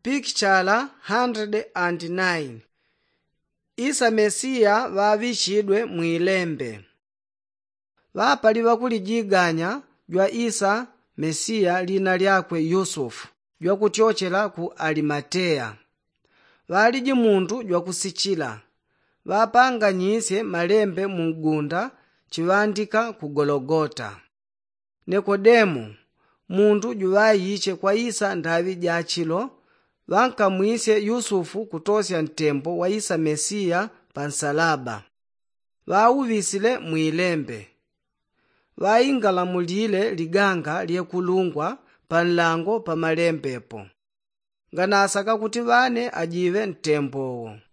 Picture 109. Isa Mesiya vavichidwe mwilembe. Vapali vakulijiganya jwa Isa Mesiya lina lyakwe Yusufu jwa kutyochela ku Arimateya. Valiji muntu jwa kusichila. Vapanganyise malembe mugunda chivandika ku Gologota. Nikodemu muntu juvayiche kwa Isa ndavi jachilo vankamwise Yusufu kutosya ntembo wa Isa Mesiya pa nsalaba. Vauvisile mwilembe. Vaingalamulile liganga lyekulungwa pa nlango pa malembepo. Nganasaka kuti vane ajive ntembowo.